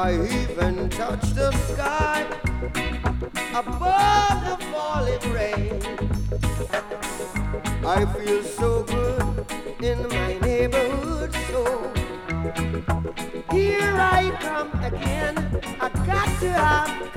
I even touch the sky above the falling rain. I feel so good in my neighborhood, so here I come again. I got to have